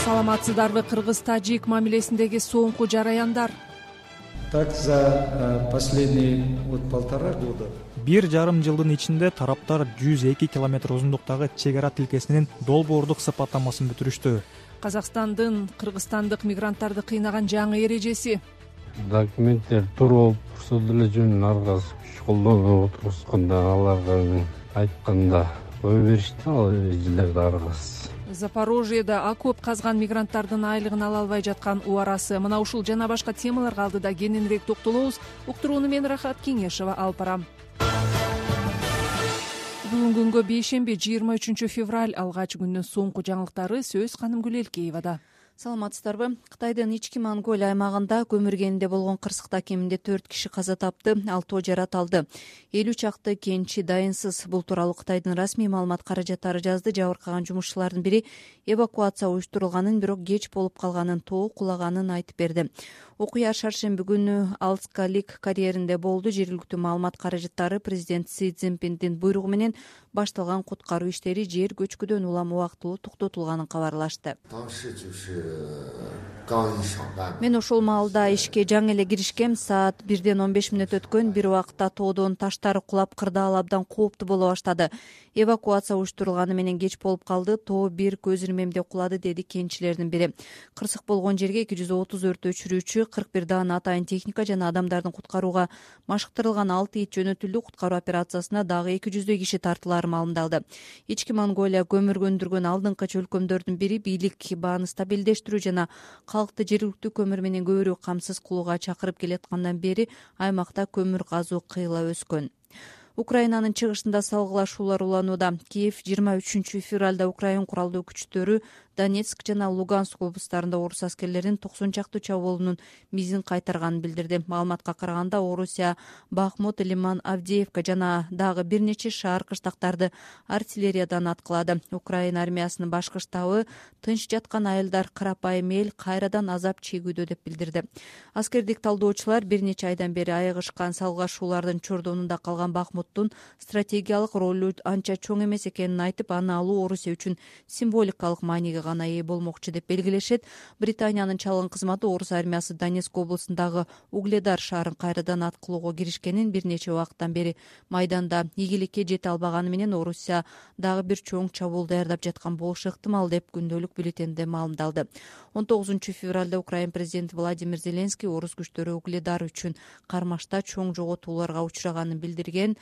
Саламатсыздарбы? Кыргыз-тажик мамилесиндеги соңку жараяндар. Так, за последние полтора года 1,5 жылдын ичинде тараптар 102 километр узундуктагы чек ара тилкесинин долбоордук сыпаттамасын бүтүрүштү. Казакстандын кыргызстандык мигранттарды кыйнаган жаңы эрежеси. Документтер туруп турса деле жөн аргасы күч колдонуп отурушканда аларга айтканда кое беришти ал эжелерди аргасы. Запорожьеда окоп казган мигранттардын айлыгын ала албай жаткан убарасы. Мына ушул жана башка темаларга алдыда кененирээк токтолобуз. Уктурууну мен Рахат Кеңешова алып барам. Бүгүнкү күнгө бейшемби 23 февраль алгач күндүн соңку жаңылыктары сөз Ханым Гүлелкеевада. Саламатсыздарбы? Кытайдын ички Монголия аймагында көмүргенинде болгон кырсыкта кеминде 4 киши каза тапты, 6 жараталды. 50 чакты кенчи дайынсыз. Бул тууралуу Кытайдын расмий маалымат каражаттары жазды. Жабыркаган жумушчулардын бири эвакуация уюштурулганын, бирок кеч болуп калганын, тоо кулаганын айтып берди. Окуя шаршемби күнү Алскалик карьеринде болду. Жергиликтүү маалымат каражаттары президент Си Цзиньпиндин буйругу менен башталган куткаруу иштери жер көчкүдөн улам убактылуу токтотулганын кабарлашты. Мен ошол маалда ишке жаңы эле киришкем. Саат 1:15 өткөн. Бир убакта тоодон таштары кулап, кырдаал абдан кооптуу боло баштады. Эвакуация уюштурулганы менен кеч болуп калды. Тоо бир көз ирмемде кулады, деди кенчилердин бири. Кырсык болгон жерге 230 өрт өчүрүүчү, 41 дан атайын техника жана адамдардын куткарууга машыктырылган 6 ит жөнөтүлдү. Куткаруу операциясына дагы 200 киши тартылары маалымдалды. Ички Монголия көмүр өндүргөн алдыңкы өлкөмдөрдүн бири. Бийлик бааны стабилдештирүү жана калкты жергиликтүү көмүр менен көбүрөөк камсыз кылууга чакырып келаткандан бери аймакта көмүр казуу кыйла өскөн. Украинанын чыгышында салгылашуулар уланууда. Киев 23 февралда Украин куралдуу күчтөрү Донецк жана Луганск облустарында орус аскерлеринин 90 чакты чабуулунун мизин кайтарганын билдирди. Маалыматка караганда, Орусия Бахмут, Лиман, Авдеевка жана дагы бир нече шаар кыштактарды артиллериядан аткылады. Украина армиясынын башкы штабы тынч жаткан айылдар, карапайым эл кайрадан азап чегүүдө деп билдирди. Аскердик талдоочулар бир нече айдан бери айыгышкан салгылашуулардын чордонунда калган Бахмуттун стратегиялык ролу анча чоң эмес экенин айтып, аны алуу Орусия үчүн символикалык мааниге гана ээ болмокчу деп белгилешет. Британиянын чалгын кызматы орус армиясы Донецк облусундагы Угледар шаарын кайрадан аткылоого киришкенин, бир нече убакыттан бери майданда ийгиликке жете албаганы менен Орусия дагы бир чоң чабуул даярдап жаткан болушу ыктымал деп күндөлүк бюллетенде маалымдалды. 19 февралда Украин президенти Владимир Зеленский орус күчтөрү Угледар үчүн кармашта чоң жоготууларга учураганын билдирген.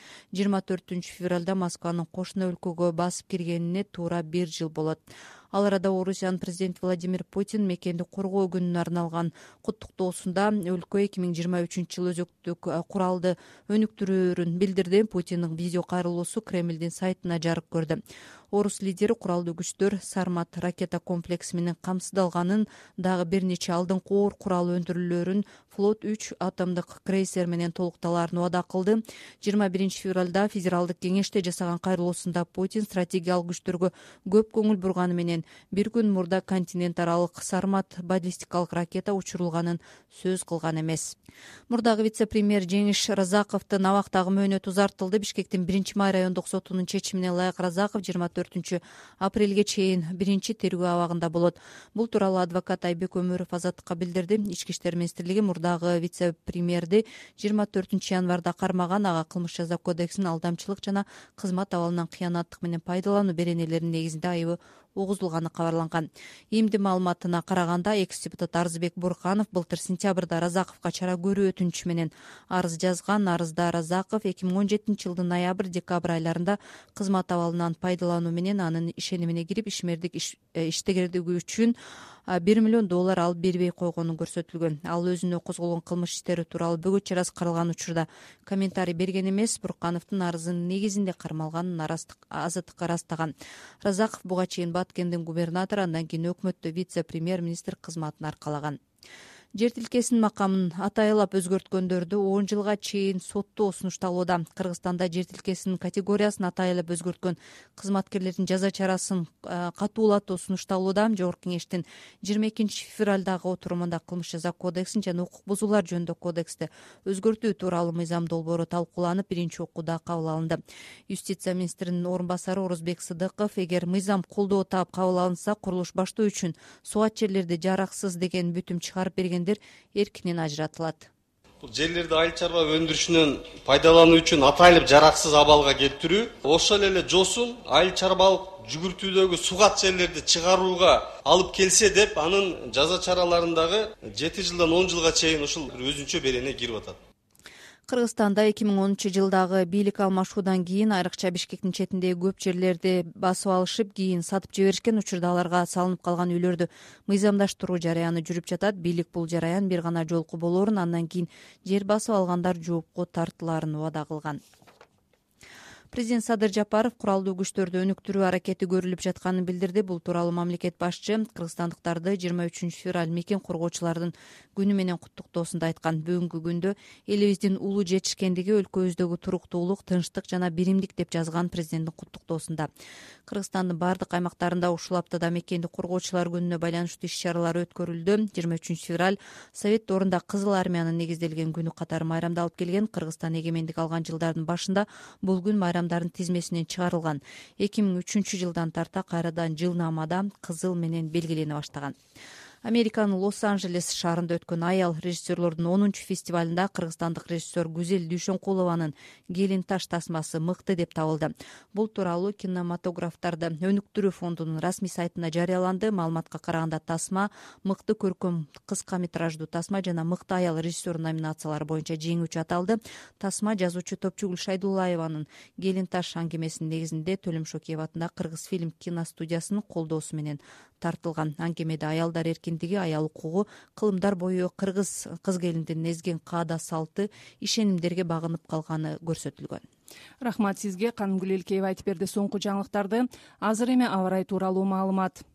24 февралда Москванын кошуна өлкөгө басып киргенине туура 1 жыл болот. Ал арада Орусиянын президенти Владимир Путин мекенди коргоо күнүнө арналган куттуктоосунда өлкө 2023 жыл өзөктүк куралды өнүктүрөөрүн билдирди. Путиндин видео кайрылуусу Кремлдин сайтына жарык көрдү. Орус лидери куралдуу күчтөр Сармат ракета комплекси менен камсыздалганын, дагы бир нече алдыңкы оор курал өндүрүүлөрүн флот 3 атомдук крейсер менен толукталаарын убада кылды. 21 февралда Федералдык кеңеште жасаган кайрылуусунда Путин стратегиялык күчтөргө көп көңүл бурганы менен бир күн мурда континент аралык Сармат баллистикалык ракета учурулганын сөз кылган эмес. Мурдагы вице-премьер Жеңиш Разаковдун абактагы мөөнөтү узартылды. Бишкектин 1-май райондук сотунун чечимине ылайык Разаков 24 апрелге чейин биринчи тергөө абагында болот. Бул тууралуу адвокат Айбек Өмөров Азаттыкка билдирди. Ички иштер министрлиги мурдагы вице-премьерди 24 январда кармаган. Ага кылмыш жаза кодексинин алдамчылык жана кызмат абалынан кыянаттык менен пайдалануу беренелеринин негизинде айыбы угузулганы кабарланган. ИИМдин маалыматына караганда, экс-депутат Арзыбек Бурканов былтыр сентябрда Разаковго чара көрүү өтүнүчү менен арыз жазган. Арызда Разаков 2017 жылдын ноябрь-декабрь айларында кызмат абалынан пайдалануу менен анын ишенимине кирип, ишмердик иштегендиги үчүн $1 миллион алып бербей койгону көрсөтүлгөн. Ал өзүнө козголгон кылмыш иштери тууралуу бөгөт чарасы каралган учурда комментарий берген эмес. Буркановдун арызынын негизинде кармалганын Азаттыкка ырастаган. Разаков буга чейин Баткендин губернатору, андан кийин өкмөттө вице-премьер-министр кызматын аркалаган. Жер тилкесинин макамын атайлап өзгөрткөндөрдү 10 жылга чейин соттоо сунушталууда. Кыргызстанда жер тилкесинин категориясын атайлап өзгөрткөн кызматкерлердин жаза чарасын катуулатуу сунушталууда. Жогорку Кеңештин 22-февралдагы отурумунда Кылмыш жаза кодексин жана укук бузуулар жөнүндө кодексти өзгөртүү тууралуу мыйзам долбоору талкууланып, биринчи окууда кабыл алынды. Юстиция министринин орун басары Орозбек Сыдыков, эгер мыйзам колдоо таап кабыл алынса, курулуш баштоо үчүн суат жерлерди жараксыз деген бүтүм чыгарып бергендер эркинен ажыратылат. Бул жерлерди айыл чарба өндүрүшүнөн пайдалануу үчүн атайлып жараксыз абалга келтирүү, ошол эле жосун айыл чарбалык жүгүртүүдөгү сугат жерлерди чыгарууга алып келсе деп, анын жаза чараларындагы 7 жылдан 10 жылга чейин ушул өзүнчө берене кирип атат. Кыргызстанда 2010-жылдагы бийлик алмашуудан кийин айрыкча Бишкектин четиндеги көп жерлерди басып алышып, кийин сатып жиберишкен учурда аларга салынып калган үйлөрдү мыйзамдаштыруу жараяны жүрүп жатат. Бийлик бул жараян бир гана жолку болоорун, андан кийин жер басып алгандар жоопко тартылаарын убада кылган. Президент Садыр Жапаров куралдуу күчтөрдү өнүктүрүү аракети көрүлүп жатканын билдирди. Бул тууралуу мамлекет башчы кыргызстандыктарды 23-февраль мекен коргоочулардын күнү менен куттуктоосунда айткан. Бүгүнкү күндө элибиздин улуу жетишкендиги, өлкөбүздөгү туруктуулук, тынчтык жана биримдик деп жазган президенттин куттуктоосунда. Кыргызстандын бардык аймактарында ушул аптада мекенди коргоочулар күнүнө байланыштуу иш-чаралар өткөрүлдү. 23-февраль Совет орунда Кызыл армиянын негизделген күнү катары майрамдалып келген. Кыргызстан эгемендик алган жылдардын башында бул күн майрамдардын тизмесинен чыгарылган. 2003-жылдан тарта кайрадан жылнаамада кызыл менен белгилене баштаган. Американын Лос-Анджелес шаарында өткөн аял режиссерлордун 10-фестивалында кыргызстандык режиссер Гүзел Дүйшөнкулованын Келин таш тасмасы мыкты деп табылды. Бул тууралуу кинематографтарды өнүктүрүү фондунун расмий сайтында жарыяланды. Маалыматка караганда тасма мыкты көркөм кыска метраждуу тасма жана мыкты аял режиссер номинациялары боюнча жеңүүчү аталды. Тасма жазуучу Топчугүл Шайдуллаеванын Келин таш аңгемесинин негизинде Төлөм Шокеев атындагы Кыргыз фильм киностудиясынын колдоосу менен тартылган. Аңгемеде аялдар эркиндиги, аял укугу, кылымдар бою кыргыз кыз-келиндин эзген каада салты, ишенимдерге багынып калганы көрсөтүлгөн. Рахмат сизге. Канымгүл Элкеева айтып берди соңку жаңылыктарды. Азыр эми аба ырайы тууралуу маалымат.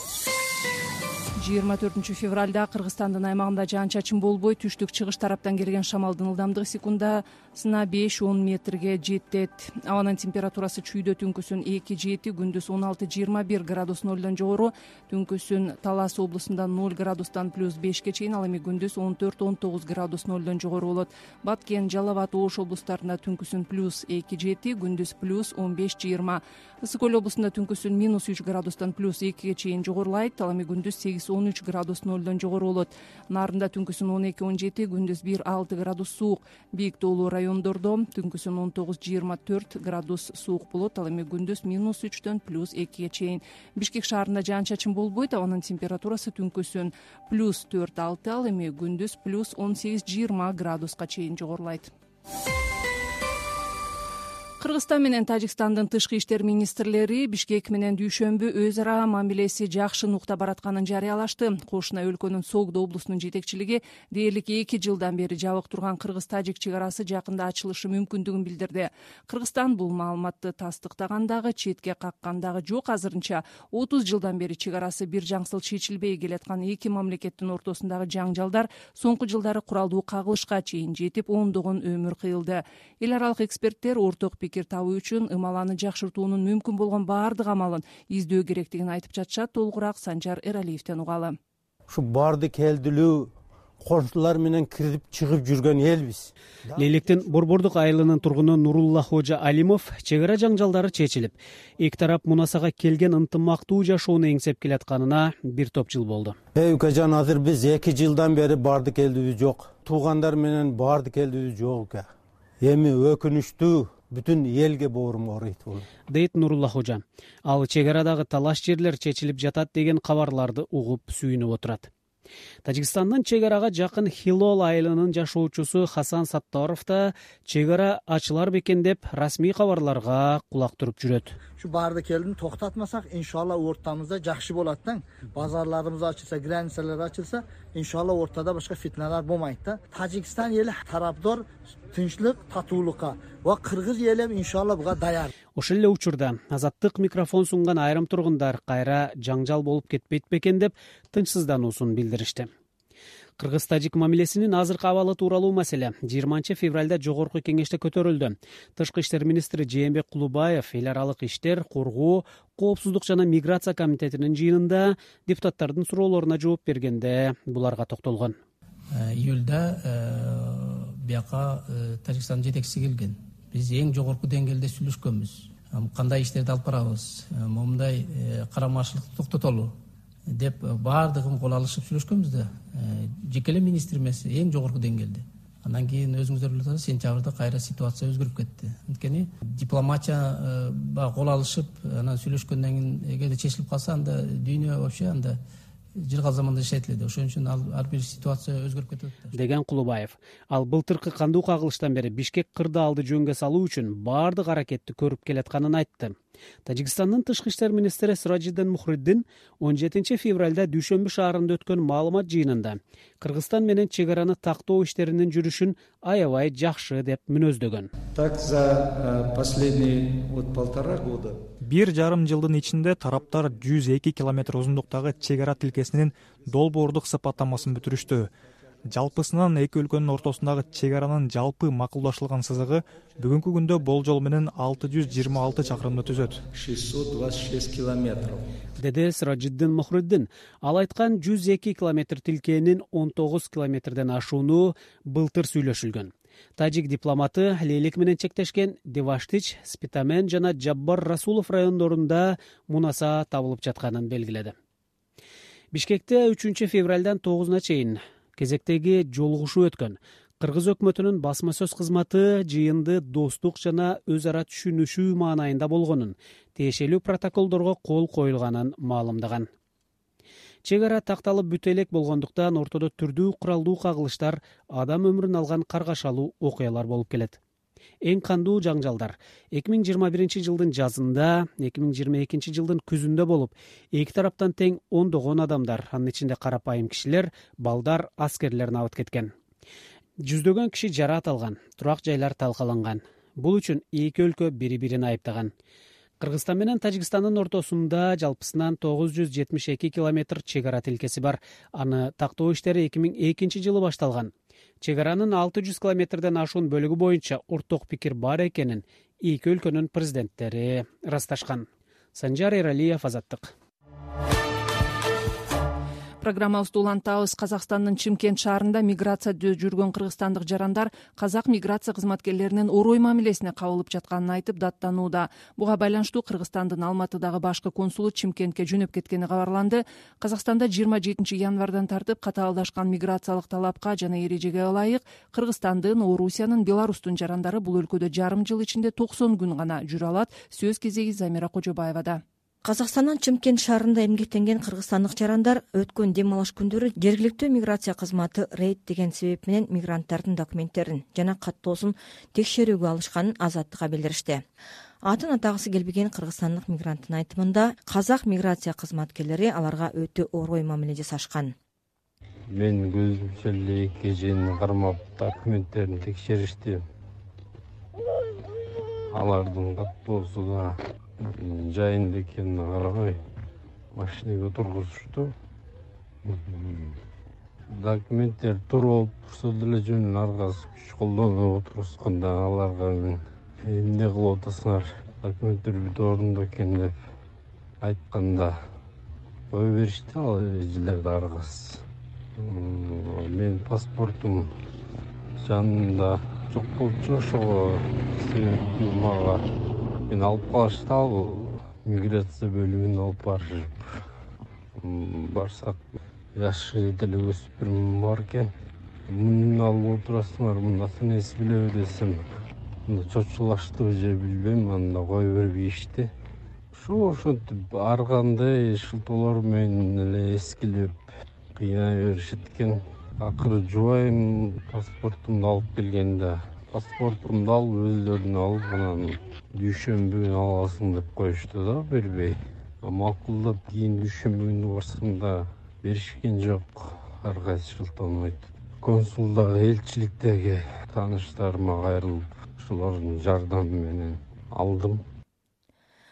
24-февралда Кыргызстандын аймагында жаан-чачын болбой, түштүк-чыгыш тараптан келген шамалдын ылдамдыгы секундасына 5-10 метрге жетет. Абанын температурасы чүйдө түнкүсүн 2-7, күндүз 16-21 градус нолдон жогору, түнкүсүн Талас облусунда 0 градустан +5ке чейин, ал эми күндүз 14-19 градус нолдон жогору болот. Баткен, Жалал абад, Ош облустарында түнкүсүн +2-7, күндүз +15-20. Ысык көл облусунда түнкүсүн -3 градустан +2ге чейин жогорулайт, ал эми күндүз 8-13 градус нолдон жогору болот. Нарында түнкүсүн 12-17, күндүз 1-6 градус суук. Бийик тоолуу райондордо түнкүсүн 19-24 градус суук болот, ал эми күндүз -3дөн +2ге чейин. Бишкек шаарында жаан-чачын болбойт, абанын температурасы түнкүсүн +4-6, ал эми күндүз +18-20 градуска чейин жогорулайт. Кыргызстан менен Тажикстандын тышкы иштер министрлери Бишкек менен дүйшөмбү өз ара мамилеси жакшы нукта баратканын жарыялашты. Кошуна өлкөнүн Согдо облусунун жетекчилиги дээрлик 2 жылдан бери жабык турган кыргыз-тажик чек арасы жакында ачылышы мүмкүндүгүн билдирди. Кыргызстан бул маалыматты тастыктаган дагы, четке каккан дагы жок. Азырынча 30 жылдан бери чек арасы бир жаңсыл чечилбей келаткан эки мамлекеттин ортосундагы жаңжалдар соңку жылдары куралдуу кагылышка чейин жетип, ондогон өмүр кыйылды. Эл аралык эксперттер орток пикир табуу үчүн ымаланы жакшыртуунун мүмкүн болгон баардык амалын издөө керектигин айтып жатышат. Толугураак Санжар Эралиевден угалы. Ушу барды келдилүү коңшулар менен кирип чыгып жүргөн элбиз. Лейлектин Борбордук айылынын тургуну Нурулла Хожа Алимов чек ара жаңжалдары чечилип, эки тарап мунасага келген ынтымактуу жашоону эңсеп келатканына бир топ жыл болду. Укажан, азыр биз 2 жылдан бери барды келдүүбүз жок. Туугандар менен барды келдүүбүз жок. Эми өкүнүчтүү бүтүн элге боорум ооруйт бул, дейт Нурулла Хожа. Ал чек арадагы талаш жерлер чечилип жатат деген кабарларды угуп сүйүнүп отурат. Тажикстандын чек арага жакын Хилол айылынын жашоочусу Хасан Саттаров да чек ара ачылар бекен деп расмий кабарларга кулак туруп жүрөт. Şu barda kelini to'xtatmasak, inshaalloh o'rtamizda yaxshi bo'ladi-da. Bozorlarimiz ochilsa, granitsalar ochilsa, inshaalloh o'rtada boshqa fitnalar bo'lmaydi-da. Tojikiston eli tarafdor tinchlik, totuvlikka va Qirg'iz eli ham inshaalloh bunga tayyor. Ошол эле учурда Азаттык микрофон сунган айрым тургундар кайра жаңжал болуп кетпейт бекен деп тынчсыздануусун билдиришти. Кыргыз-тажик мамилесинин азыркы абалы тууралуу маселе 20-февралда жогорку кеңеште көтөрүлдү. Тышкы иштер министри Жээнбек Кулубаев эл аралык иштер, коргоо, коопсуздук жана миграция комитетинин жыйынында депутаттардын суроолоруна жооп бергенде буларга токтолгон. Июлда бияка Тажикстандын жетекчиси келген. Биз эң жогорку деңгээлде сүйлөшкөнбүз. Кандай иштерди алып барабыз, момундай карамарчылыкты токтотолу деп баардыгын кол алышып сүйлөшкөнбүз да. Жеке эле министр эмес, эң жогорку деңгээлде. Андан кийин өзүңүздөр билесиз, сентябрда кайра ситуация өзгөрүп кетти. Анткени дипломатия кол алышып, анан сүйлөшкөндөн кийин эгерде чечилип калса, анда дүйнө вообще анда жыргал заманда иштетилди. Ошон үчүн ар бир ситуация өзгөрүп кетет деген Кулубаев. Ал былтыркы кандуу кагылыштан бери Бишкек кырдаалды жөнгө салуу үчүн баардык аракетти көрүп келатканын айтты. Тажикстандын тышкы иштер министри Сиражиддин Мухриддин 17-февралда Дүйшөмбү шаарында өткөн маалымат жыйынында Кыргызстан менен чегараны тактоо иштеринин жүрүшүн аябай жакшы деп мүнөздөгөн. Так за последние 1,5 года 1,5 жылдын ичинде тараптар 102 километр узундуктагы чегара тилкесинин долбоордук сыпаттамасын бүтүрүштү. Жалпысынан эки өлкөнүн ортосундагы чегаранын жалпы макулдашылган сызыгы бүгүнкү күндө болжол менен 626 чакырымды түзөт. 626 километров. Деди Сиражиддин Мухриддин. Ал айткан 102 километр тилкенин 19 километрден ашууну былтыр сүйлөшүлгөн. Тажик дипломаты Лейлик менен чектешкен Деваштич, Спитамен жана Жаббар Расулов райондорунда мунаса табылып жатканын белгиледи. Бишкекте 3-февралдан 9-на чейин кезектеги жолугушуу өткөн. Кыргыз өкмөтүнүн басма сөз кызматы жыйынды достук жана өз ара түшүнүшүү маанайында болгонун, тиешелүү протоколдорго кол коюлганын маалымдаган. Чегара такталып бүтө элек болгондуктан ортодо түрдүү куралдуу кагылыштар, адам өмүрүн алган каргашалуу окуялар болуп келет. Эң кандуу жаңжалдар 2021 жылдын жазында, 2022 жылдын күзүндө болуп, эки тараптан тең ондогон адамдар, анын ичинде карапайым кишилер, балдар, аскерлер набыт кеткен. Жүздөгөн киши жараат алган, турак жайлар талкаланган. Бул үчүн эки өлкө бири-бирин айыптаган. Кыргызстан менен Тажикстандын ортосунда жалпысынан 972 километр чегара тилкеси бар. Аны тактоо иштери 2002 жылы башталган. Чегаранын 600 километрден ашуун бөлүгү боюнча орток пикир бар экенин эки өлкөнүн президенттери ырасташкан. Санжар Эралиев, Азаттык. Программабызды улантабыз. Казакстандын Чымкент шаарында миграцияда жүргөн кыргызстандык жарандар казак миграция кызматкерлеринин орой мамилесине кабылып жатканын айтып даттанууда. Буга байланыштуу Кыргызстандын Алматыдагы башкы консулу Чымкентке жөнөп кеткени кабарланды. Казакстанда 27 январдан тартып катаалдашкан миграциялык талапка жана эрежеге ылайык Кыргызстандын, Орусиянын, Беларустун жарандары бул өлкөдө жарым жыл ичинде 90 күн гана жүрө алат. Сөз кезеги Замира Кожобаевада. Казакстандын Чымкент шаарында эмгектенген кыргызстандык жарандар өткөн дем алыш күндөрү жергиликтүү миграция кызматы рейд деген себеп менен мигранттардын документтерин жана каттоосун текшерүүгө алышканын Азаттыкка билдиришти. Атын атагысы келбеген кыргызстандык мигранттын айтымында казак миграция кызматкерлери аларга өтө орой мамиле жасашкан. Мен көзүмчө эле эки жыйын кармап документтерин текшеришти. Алардын каттоосу да жайында экенин карабай машинеге тургузушту. Документтер туруп турса деле жөн аргасы күч колдонуп отурушканда аларга эмне кылып атасыңар, документтер бүт орунда экен деп айтканда кое беришти ал эжелерди аргасы. Мен паспортум жанымда жок болчу, ошого себеби мага мен алып калышты, ал миграция бөлүмүнө алып барышып. Барсак жашы деле өспүрүм бар экен. Муну алып отурасыңар, мындасы нерсе билеби десем, чочулаштыбы же билбейм, анда кое бербейишти. Ошентип ар кандай шылтоолор менен эле эскилеп кыйнай беришет экен. Акыры жубайым паспортумду алып келгенде, паспортумду алып өзлөрүнө алып анан дүйшөмбү күнү аласың деп коюшту да, бербей. Макулдап кийин дүйшөмбү күнү барсам да беришкен жок, ар кайсы шылтонойт. Консулдагы элчиликтеги тааныштарыма кайрылып, ошолордун жардамы менен алдым.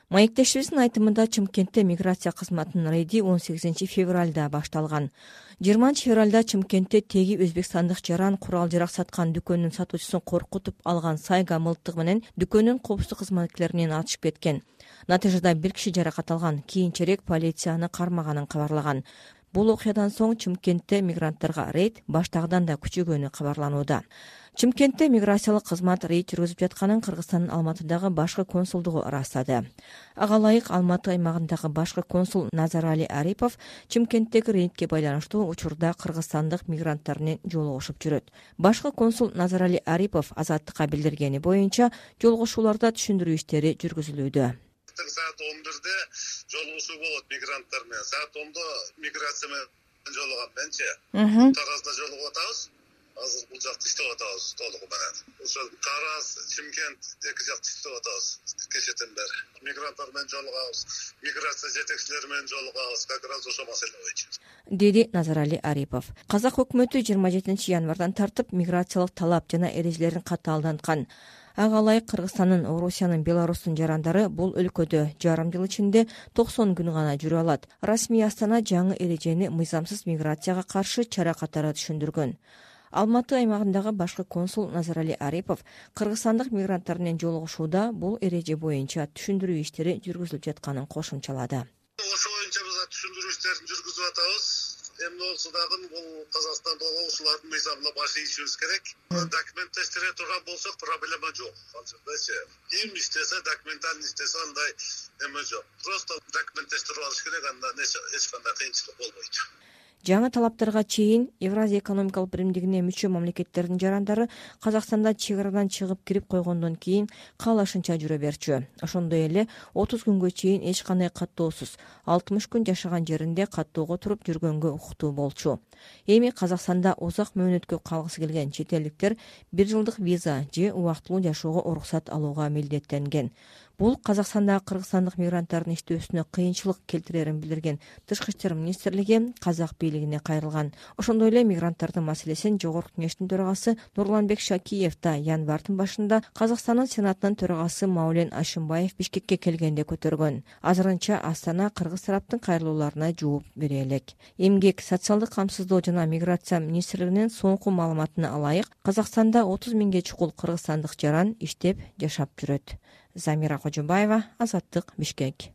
Маектешибиздин айтымында Чымкентте миграция кызматынын рейди 18 февралда башталган. 20 февралда Чымкентте теги өзбекстандык жаран курал жарак саткан дүкөнүнүн сатуучусун коркутуп алган сайга мылтыгы менен дүкөнүн коопсуздук кызматкерлеринен атышып кеткен. Натыйжада бир киши жаракат алган. Кийинчерээк полиция аны кармаганын кабарлаган. Бул окуядан соң Чымкентте мигранттарга рейд баштагыдан да күчөгөнү кабарланууда. Чымкентте миграциялык кызмат рейд жүргүзүп жатканын Кыргызстандын Алматыдагы башкы консулдугу ырастады. Ага ылайык Алматы аймагындагы башкы консул Назарали Арипов Чымкенттеги рейдке байланыштуу учурда кыргызстандык мигранттар менен жолугушуп жүрөт. Башкы консул Назарали Арипов Азаттыкка билдиргени боюнча жолугушууларда түшүндүрүү иштери жүргүзүлүүдө. Saat 11'de жолугушуу болот мигранттар менен. Saat 10'da миграция менен жолугам менчи. Таразда жолугуп атабыз. Азыр бул жакта иштеп атабыз толугу менен. Ошо Тараз, Чымкент эки жакта иштеп атабыз. Кечетен бери мигранттар менен жолугабыз, миграция жетекчилери менен жолугабыз. Как раз ошо маселе боюнча. Деди Назарали Арипов. Казак өкмөтү 27 январдан тартып миграциялык талап жана эрежелерин катаалданткан. Ага ылайык Кыргызстандын, Орусиянын, Беларустун жарандары бул өлкөдө жарым жыл ичинде 90 күн гана жүрө алат. Расмий Астана жаңы эрежени мыйзамсыз миграцияга каршы чара катары түшүндүргөн. Алматы аймагындагы башкы консул Назарали Арипов кыргызстандык мигранттар менен жолугушууда бул эреже боюнча түшүндүрүү иштери жүргүзүлүп жатканын кошумчалады. Ошо боюнча биз түшүндүрүү иштерин жүргүзүп атабыз. Эмне болсо дагы бул Казакстанда ушулардын мыйзамына баш ийишибиз керек. Документтештире турган болсок проблема жок. Алчындачы. Ким иштесе, документально иштесе андай эме жок. Просто документтештирип алыш керек, анда эч кандай кыйынчылык болбойт. Жаңы талаптарга чейин Евразия экономикалык биримдигине мүчө мамлекеттердин жарандары Казакстанда чек-арадан чыгып кирип койгондон кийин каалашынча жүрө берчү. Ошондой эле 30 күнгө чейин эч кандай каттоосуз 60 күн жашаган жеринде каттоого туруп жүргөнгө укуктуу болчу. Эми Казакстанда узак мөөнөткө калгысы келген чет элдиктер 1 жылдык виза же убактылуу жашоого уруксат алууга милдеттенген. Бул Казакстандагы кыргызстандык мигранттардын иштөөсүнө кыйынчылык келтирерин билдирген Тышкы иштер министрлиги казак бийлигине кайрылган. Ошондой эле мигранттардын маселесин Жогорку кеңештин төрагасы Нурланбек Шакиев да январдын башында Казакстандын сенатынын төрагасы Маулен Ашимбаев Бишкекке келгенде көтөргөн. Азырынча Астана кыргыз тараптын кайрылууларына жооп бере элек. Эмгек, социалдык камсыздоо жана миграция министрлигинин соңку маалыматына ылайык Казакстанда 30 миңге чукул кыргызстандык жаран иштеп жашап жүрөт. Замира Кожобаева, Азаттык, Бишкек.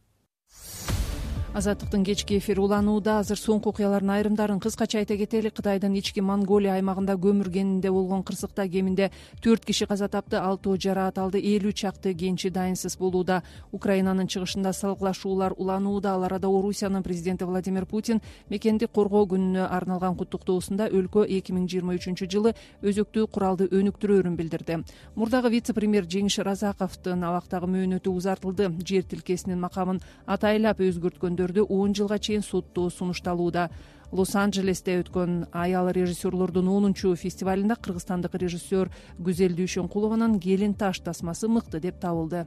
Азаттыктын кечки эфири уланууда. Азыр соңку окуялардын айрымдарын кыскача айта кетели. Кытайдын ички Монголия аймагында көмүргенинде болгон кырсыкта кеминде 4 киши каза тапты, 6 жараат алды, 50 чакты кенчи дайынсыз болууда. Украинанын чыгышында салгылашуулар уланууда. Ал арада Орусиянын президенти Владимир Путин мекенди коргоо күнүнө арналган куттуктоосунда өлкө 2023 жылы өзөктүү куралды өнүктүрөөрүн билдирди. Мурдагы вице-премьер Жеңиш Разаковдун абактагы мөөнөтү узартылды. Жер тилкесинин макамын атайлап өзгөрткөндө 10 жылга чейин соттоо сунушталууда. Лос-Анджелесте өткөн аял режиссерлордун 10-чу фестивалында кыргызстандык режиссер Гүзел Дүйшөнкулованын Келин таш тасмасы мыкты деп табылды.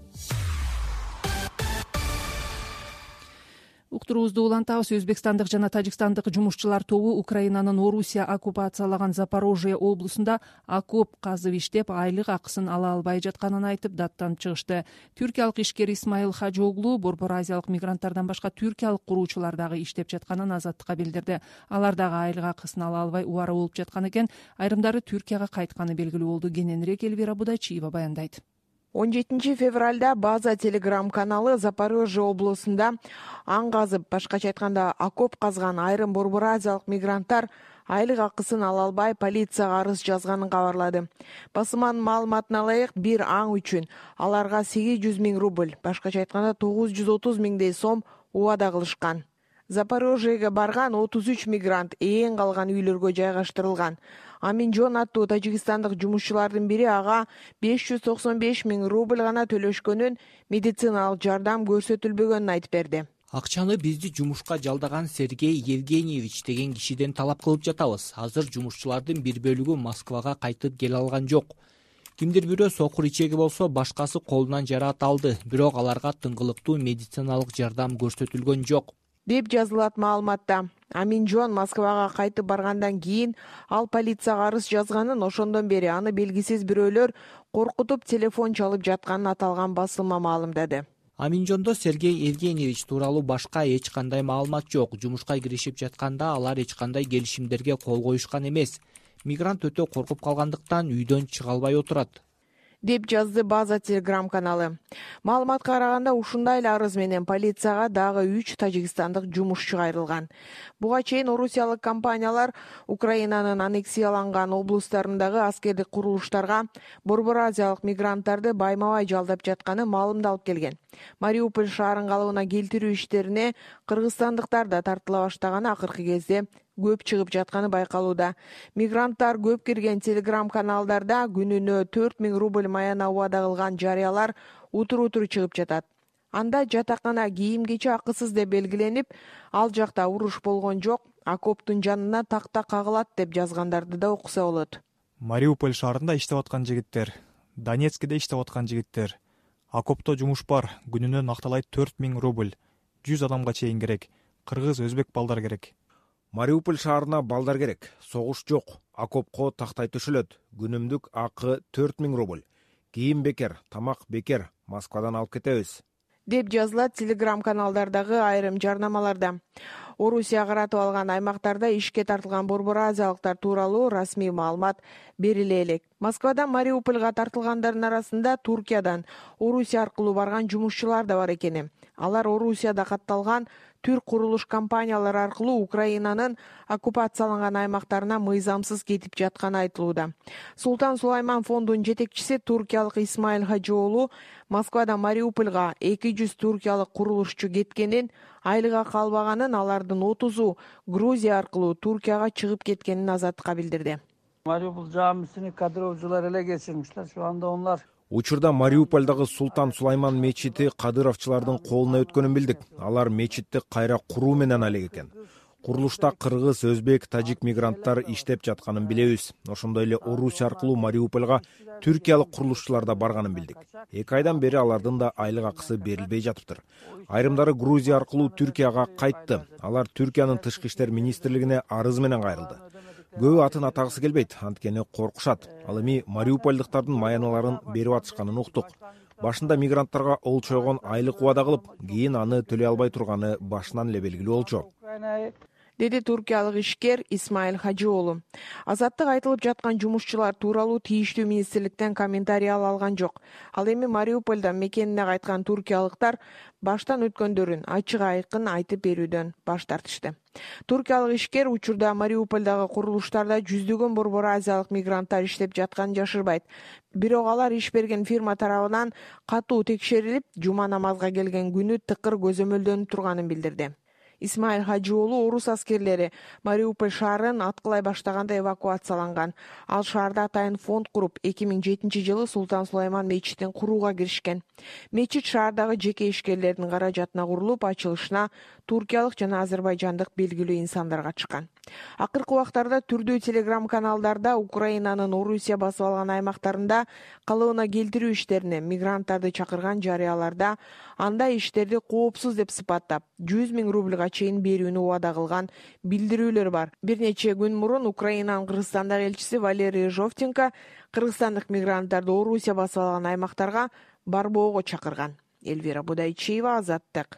Уктуруубузду улантабыз. Өзбекстандык жана тажикстандык жумушчулар тобу Украинанын Орусия оккупациялаган Запорожье облусунда окоп казып иштеп, айлык акысын ала албай жатканын айтып, даттанып чыгышты. Түркиялык ишкер Исмаил Хажоглу Борбор Азиялык мигранттардан башка түркиялык куруучулар дагы иштеп жатканын Азаттыкка билдирди. Алар дагы айлык акысын ала албай убара болуп жаткан экен. Айрымдары Түркияга кайтканы белгилүү болду. Кененирээк Элвира Будайчиева баяндайт. 17 февралда База телеграм-каналы Запорожье облусунда аң казып, башкача айтканда окоп казган айрым Борбор Азиялык мигранттар айлык акысын ала албай полицияга арыз жазганын кабарлады. Басылманын маалыматына ылайык, бир аң үчүн аларга 800 миң рубль, башкача айтканда 930 миңдей сом убада кылышкан. Запорожьеге барган 33 мигрант ээн калган үйлөргө жайгаштырылган. Аминжон аттуу тажикстандык жумушчулардын бири ага 595 миң рубль гана төлөшкөнүн, медициналык жардам көрсөтүлбөгөнүн айтып берди. Акчаны бизди жумушка жалдаган Сергей Евгеньевич деген кишиден талап кылып жатабыз. Азыр жумушчулардын бир бөлүгү Москвага кайтып келе алган жок. Кимдир бирөө сокур ичеги болсо, башкасы колунан жараат алды, бирок аларга тыңгылыктуу медициналык жардам көрсөтүлгөн жок деп жазылат маалыматта. Аминжон Москвага кайтып баргандан кийин ал полицияга арыз жазганын, ошондон бери аны белгисиз бирөөлөр коркутуп телефон чалып жатканын аталган басылма маалымдады. Аминжондо Сергей Евгеньевич тууралуу башка эч кандай маалымат жок. Жумушка киришип жатканда алар эч кандай келишимдерге кол коюшкан эмес. Мигрант өтө коркуп калгандыктан үйдөн чыга албай отурат, деп жазды База телеграм каналы. Маалыматка караганда ушундай эле арыз менен полицияга дагы 3 тажикстандык жумушчу кайрылган. Буга чейин орусиялык компаниялар Украинанын аннексияланган облустарындагы аскердик курулуштарга Борбор Азиялык мигранттарды байма-бай жалдап жатканы маалымдалып келген. Мариуполь шаарын калыбына келтирүү иштерине кыргызстандыктар да тартыла баштаганы акыркы кезде көп чыгып жатканы байкалууда. Мигранттар көп кирген телеграм каналдарда күнүнө 4000 рубль маяна убада кылган жарыялар утур-утур чыгып жатат. Анда жатакана кийим-кечи акысыз деп белгиленип, ал жакта уруш болгон жок, окоптун жанына такта кагылат деп жазгандарды да окуса болот. Мариуполь шаарында иштеп аткан жигиттер, Донецкиде иштеп аткан жигиттер. Окопто жумуш бар, күнүнө накталай 4000 рубль. 100 адамга чейин керек. Кыргыз, өзбек балдар керек. Мариуполь шаарына балдар керек. Согуш жок. Окопко тактай төшөлөт. Күнүмдүк акы 4000 рубль. Кийим бекер, тамак бекер. Москвадан алып кетебиз, деп жазылат телеграм каналдардагы айрым жарнамаларда. Орусия каратып алган аймактарда ишке тартылган борбор азиялыктар тууралуу расмий маалымат бериле элек. Москвадан Мариупольга тартылгандардын арасында Туркиядан Орусия аркылуу барган жумушчулар да бар экени. Алар Орусияда катталган түрк курулуш компаниялары аркылуу Украинанын оккупацияланган аймактарына мыйзамсыз кетип жатканы айтылууда. Султан Сулайман фондунун жетекчиси туркиялык Исмаил Хажиоğlu Москвадан Мариупольга 200 туркиялык курулушчу кеткенин, айлыга калбаганын, алардын 30-у Грузия аркылуу Туркияга чыгып кеткенин Азаттыкка билдирди. Мариуполь жамисини кадыровчулар эле geçirmişler. Şu anda onlar Учурда Мариупольдагы Султан Сулайман мечити кадыровчулардын колуна өткөнүн билдик. Алар мечитти кайра куруу менен алек экен. Курулушта кыргыз, өзбек, тажик мигранттар иштеп жатканын билебиз. Ошондой эле Орусия аркылуу Мариупольга түркиялык курулушчулар да барганын билдик. 2 айдан бери алардын да айлык акысы берилбей жатыптыр. Айрымдары Грузия аркылуу Түркияга кайтты. Алар Түркиянын тышкы иштер министрлигине арыз менен кайрылды. Көбү атын атагысы келбейт, анткени коркушат. Ал эми мариупольдуктардын маяналарын берип атышканын уктук. Башында мигранттарга олчойгон айлык убада кылып, кийин аны төлөй албай турганы башынан эле белгилүү болчу, деди туркиялык ишкер Исмаил Хажиоğlu. Азаттык айтылып жаткан жумушчулар тууралуу тийиштүү министрликтен комментарий ала алган жок. Ал эми Мариупольдон мекенине кайткан туркиялыктар баштан өткөндөрүн ачык айкын айтып берүүдөн баш тартышты. Туркиялык ишкер учурда Мариупольдагы курулуштарда жүздөгөн борбор азиялык мигранттар иштеп жатканын жашырбайт. Бирок алар иш берген фирма тарабынан катуу текшерилип, жума намазга келген күнү тыкыр көзөмөлдөнүп турганын билдирди. Исмаил Хажиоğlu орус аскерлери Мариуполь шаарын аткылай баштаганда эвакуацияланган. Ал шаарда атайын фонд куруп, 2007-жылы Султан Сулайман мечитин курууга киришкен. Мечит шаардагы жеке ишкерлердин каражатына курулуп, ачылышына туркиялык жана азербайжандык белгилүү инсандар чыккан. Акыркы убактарда түрдүү телеграм каналдарда Украинанын Орусия басып алган аймактарында калыбына келтирүү иштерине мигранттарды чакырган жарыяларда анда иштерди коопсуз деп сыпаттап 100 000 рубльга чейин берүүнү убада кылган билдирүүлөр бар. Бир нече күн мурун Украинанын Кыргызстандагы элчиси Валерий Жовтенко кыргызстандык мигранттарды Орусия басып алган аймактарга барбоого чакырган. Эльвира Будайчиева, Азаттык.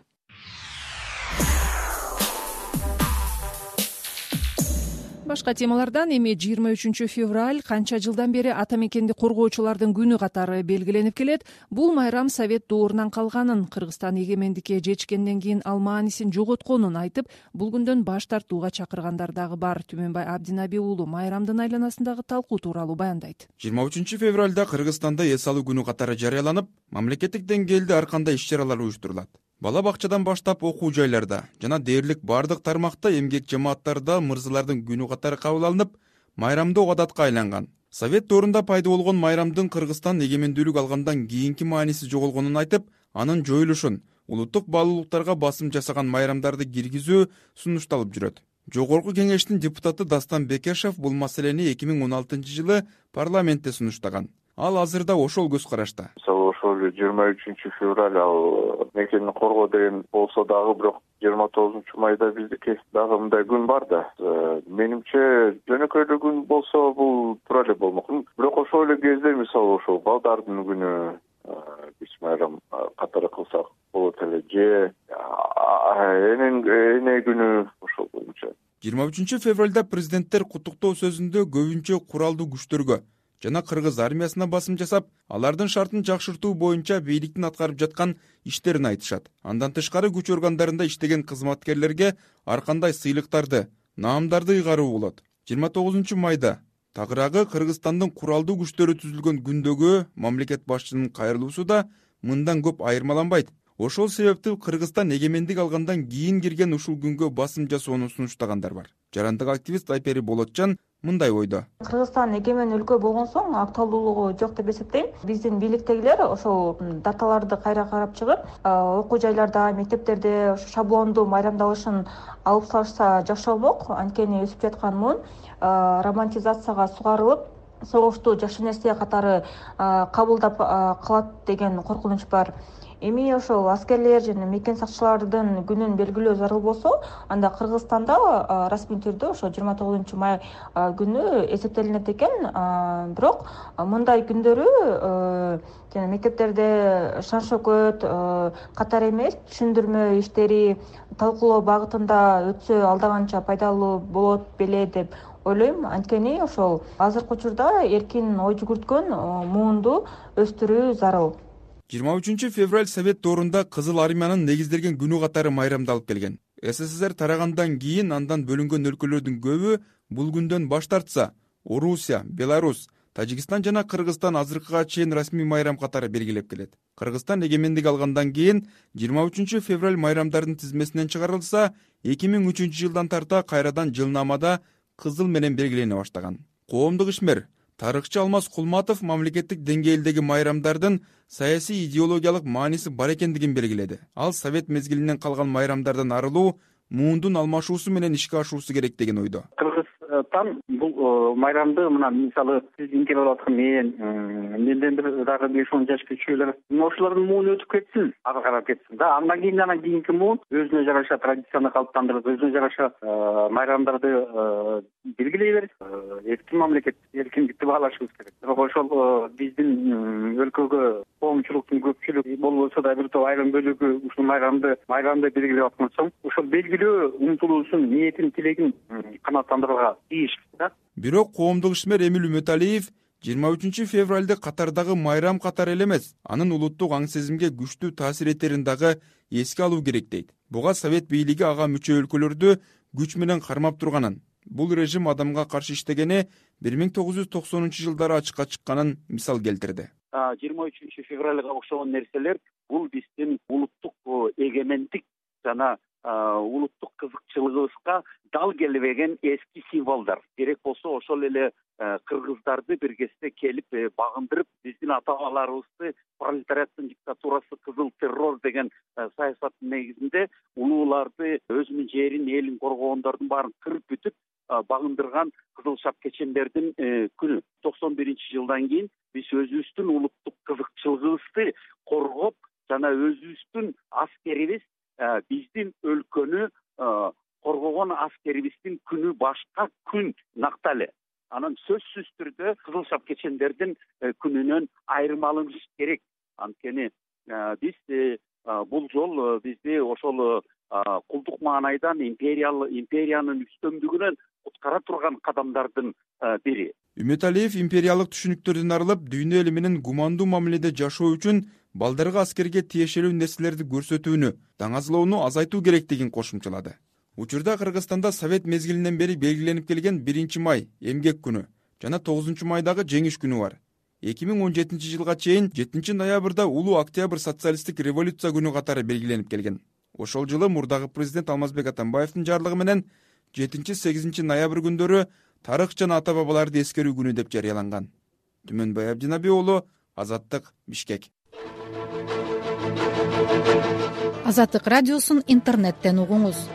Башка темалардан эми 23 февраль канча жылдан бери ата мекенди коргоочулардын күнү катары белгиленип келет. Бул майрам Совет доорунан калганын, Кыргызстан эгемендикке жетишкенден кийин ал маанисин жоготконун айтып, бул күндөн баш тартууга чакыргандар дагы бар. Түмөнбай Абдинаби уулу майрамдын айланасындагы талкуу тууралуу баяндайт. 23 февралда Кыргызстанда эс алуу күнү катары жарыяланып, мамлекеттик деңгээлде ар кандай иш-чаралар уюштурулат. Бала бакчадан баштап окуу жайларда жана дээрлик бардык тармакта эмгек жамааттарда мырзалардын күнү катары кабыл алынып, майрамдоо адатка айланган. Совет доорунда пайда болгон майрамдын Кыргызстан эгемендүүлүк алгандан кийинки мааниси жоголгонун айтып, анын жоюлушун, улуттук баалуулуктарга басым жасаган майрамдарды киргизүү сунушталып жүрөт. Жогорку кеңештин депутаты Дастан Бекешев бул маселени 2016-жылы парламентте сунуштаган. Ал азырда ошол көз карашта. Ошол 23 февраль ал мекенин коргоо деген болсо дагы, бирок 29 майда биздики дагы мындай күн бар да. Менимче жөнөкөй эле күн болсо бул туура эле болмок. Бирок ошол эле кезде мисалы ошол балдардын күнү биз майрам катары кылсак болот эле же эне күнү ошол боюнча. 23 февралда президенттер куттуктоо сөзүндө көбүнчө куралдуу күчтөргө жана кыргыз армиясына басым жасап, алардын шартын жакшыртуу боюнча бийликтин аткарып жаткан иштерин айтышат. Андан тышкары күч органдарында иштеген кызматкерлерге ар кандай сыйлыктарды, наамдарды ыйгаруу болот. 29 майда тагыраагы Кыргызстандын куралдуу күчтөрү түзүлгөн күндөгү мамлекет башчынын кайрылуусу да мындан көп айырмаланбайт. Ошол себептүү Кыргызстан эгемендик алгандан кийин кирген ушул күнгө басым жасоону сунуштагандар бар. Жарандык активист Айпери Болотжан мындай ойдо. Кыргызстан эгемен өлкө болгон соң актуалдуулугу жок деп эсептейм. Биздин бийликтегилер ошол даталарды кайра карап чыгып, окуу жайларда, мектептерде шаблондуу майрамдалышын алып салышса жакшы болмок. Анткени өсүп жаткан муун романтизацияга сугарылып, согушту жакшы нерсе катары кабылдап калат деген коркунуч бар. Эми ошол аскерлер жана мекен сакчылардын күнүн белгилөө зарыл болсо, анда Кыргызстанда расмий түрдө ошо 29 май күнү эсептелинет экен. Бирок мындай күндөрү жана мектептерде шан шөкөт катар эмес, түшүндүрмө иштери талкуулоо багытында өтсө алдаганча пайдалуу болот беле деп ойлойм. Анткени ошол азыркы учурда эркин ой жүгүрткөн муунду өстүрүү зарыл. 23 февраль Совет доорунда Кызыл армиянын негизделген күнү катары майрамдалып келген. СССР тарагандан кийин андан бөлүнгөн өлкөлөрдүн көбү бул күндөн баш тартса, Орусия, Беларусь, Тажикстан жана Кыргызстан азыркыга чейин расмий майрам катары белгилеп келет. Кыргызстан эгемендик алгандан кийин 23 февраль майрамдардын тизмесинен чыгарылса, 2003 жылдан тарта кайрадан жылнамада кызыл менен белгилене баштаган. Коомдук ишмер тарыхчы Алмаз Кулматов мамлекеттик деңгээлдеги майрамдардын саясий идеологиялык мааниси бар экендигин белгиледи. Ал Совет мезгилинен калган майрамдардан арылуу, муундун алмашуусу менен ишке ашуусу керек деген ойдо. Кыргызстан бул майрамды мына мисалы сиздин келип аткан менден бир дагы 5-10 жаш күчүлөр ошолордун муunu өтүп кетсин, ага карап кетсин да. Андан кийинки муун өзүнө жараша традицияны калыптандырып, өзүнө жараша майрамдарды белгилей берет. Эркин мамлекет, эркиндикти баалашыбыз керек. Бирок ошол биздин өлкөгө коомчулуктун көпчүлүгү болбосо да бир топ айрым бөлүгү ушул майрамды белгилеп аткан соң, ошол белгилөө умтулуусун, ниетин, тилегин канааттандырууга тийиш да. Бирок коомдук ишмер Эмил Үмөталиев 23 февралды катардагы майрам катары эле эмес, анын улуттук аң сезимге күчтүү таасир этерин дагы эске алуу керек дейт. Буга Совет бийлиги ага мүчө өлкөлөрдү күч менен кармап турганын, бул режим адамга каршы иштегени 1990 жылдары ачыкка чыкканын мисал келтирди. 23 февралга окшогон нерселер бул биздин улуттук эгемендик жана улуттук кызыкчылыгыбызга дал келбеген эски символдор. Керек болсо ошол эле кыргыздарды бир кезде келип багындырып, биздин ата-бабаларыбызды пролетариаттын диктатурасы, кызыл террор деген саясаттын негизинде улууларды, өзүнүн жерин, элин коргогондордун баарын кырып бүтүп багындырган кызыл шапкечендердин күнү. 91 жылдан кийин биз өзүбүздүн улуттук кызыкчылыгыбызды коргоп жана өзүбүздүн аскерибиз, биздин өлкөнү коргогон аскерибиздин күнү башка күн накталы. Анан сөзсүз түрдө кызыл шапкечендердин күнүнөн айырмаланыш керек. Анткени биз бул жол бизди ошол кулдук маанайдан империянын үстөмдүгүнөн куткара турган кадамдардын бири. Үмөталиев империялык түшүнүктөрдөн арылып, дүйнө эли менен гумандуу мамиледе жашоо үчүн балдарга аскерге тиешелүү нерселерди көрсөтүүнү, даңазлоону азайтуу керектигин кошумчалады. Учурда Кыргызстанда Совет мезгилинен бери белгиленип келген 1 май эмгек күнү жана 9 майдагы жеңиш күнү бар. 2017 жылга чейин 7 ноябрда улуу октябрь социалисттик революция күнү катары белгиленип келген. Ошол жылы мурдагы президент Алмазбек Атамбаевдин жарлыгы менен 7-8 ноябрь күндөрү тарых жана ата-бабаларды эскерүү күнү деп жарыяланган. Түмөнбай Абдинаби уулу, Азаттык, Бишкек. Азаттык радиосун интернеттен угуңуз.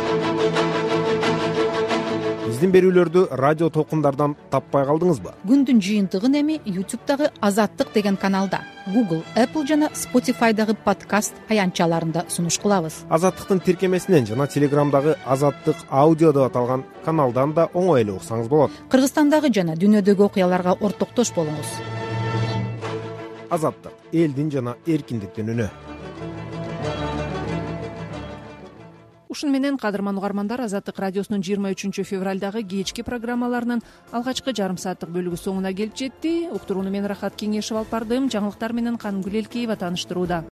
Биздин берүүлөрдү радио толкундардан таппай калдыңызбы? Күндүн жыйынтыгын эми YouTube'дагы Азаттык деген каналда, Google, Apple жана Spotify'дагы подкаст аянтчаларында сунуш кылабыз. Азаттыктын тиркемесинен жана Телеграмдагы Азаттык аудио деп аталган каналдан да оңой эле уксаңыз болот. Кыргызстандагы жана дүйнөдөгү окуяларга ортоктош болуңуз. Азаттык — элдин жана эркиндиктин үнү. ушуну менен кадырман угармандар, Азаттык радиосунун 23 февралдагы кечки программаларынын алгачкы жарым сааттык бөлүгү соңуна келип жетти. Уктурууну мен Рахат Кеңешев алып бардым. Жаңылыктар менен Канымгүл Элкеева тааныштырууда.